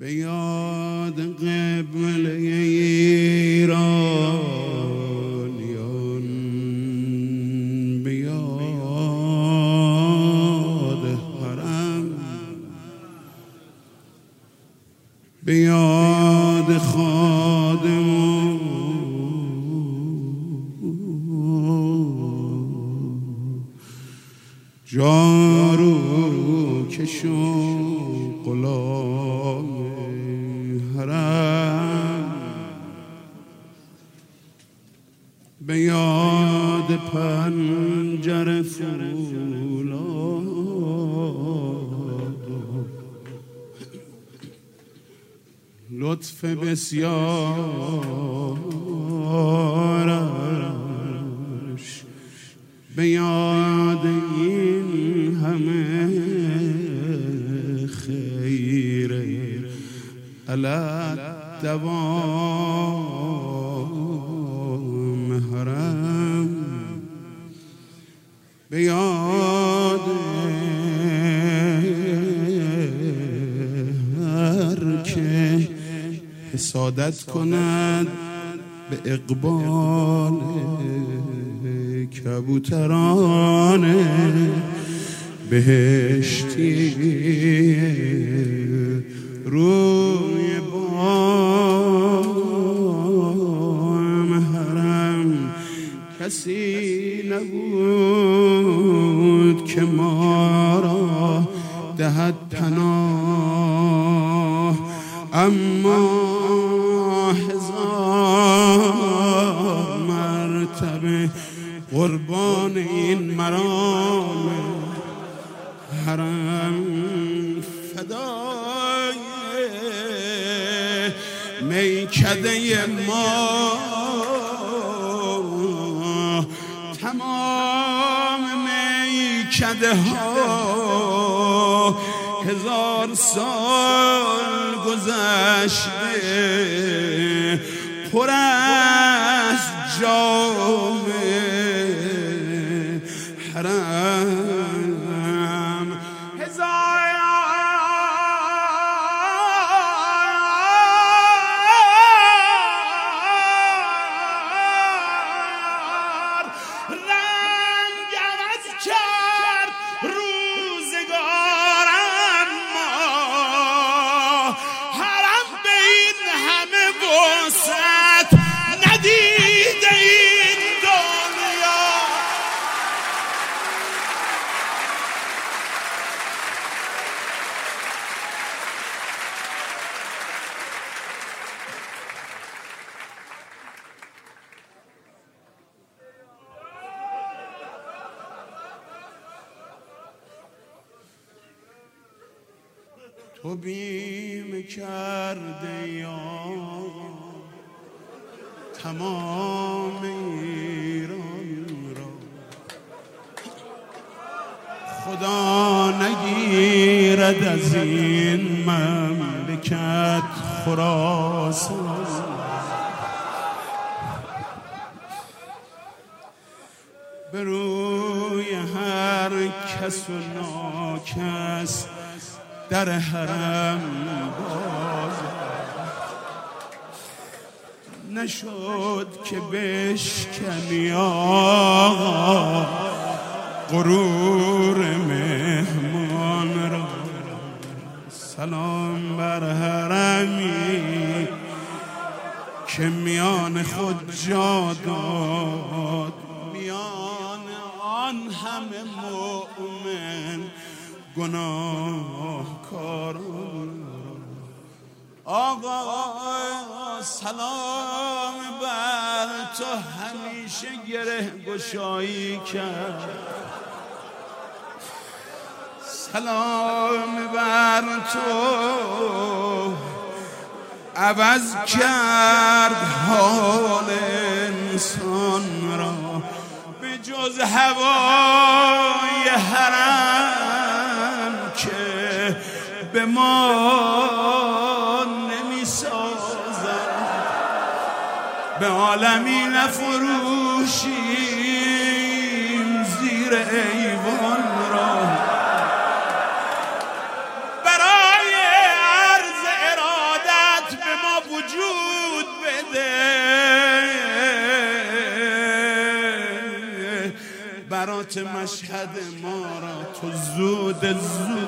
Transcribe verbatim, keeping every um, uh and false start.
به یاد قبله ایرانیان، به یاد حرم، به یاد خادم جارو کشون غلام حرم، به یاد پنجره فولاد، لطف بسیارش، به یاد این همه خیره علت دوام حرم، به یاد هر که حسادت کند به اقبال کبوتران بهشتی روی بام حرم. کسی نبود که ما را دهد پناه، اما هزار مرتبه قربان این مرام حرم فدای میکده ما. تمام میکده ها هزار سال گذشته پر از جام حرم. هزار رنگ عوض کرد روزگار، اما حرم به این همه وسعت ندیده این دنیا. تو بیم کرده یا تمام ایران را، خدا نگیرد از این مملکت خراسان. به روی هر کس و ناکس در حرم باز نشد که بشکنی آقا غرور مهمان را. سلام بر حرمی که میان خود جا داد، میان آن همه مؤمن گناهکاران. آقا سلام بر تو همیشه گره گشایی کرد، سلام بر تو عوض کرد حال انسان را. به جز هوای حرم که به ما نمی سازد، به عالمی نفروشیم زیر ایوان را. برای عرض ارادت برات مشهد ما را تو زود زود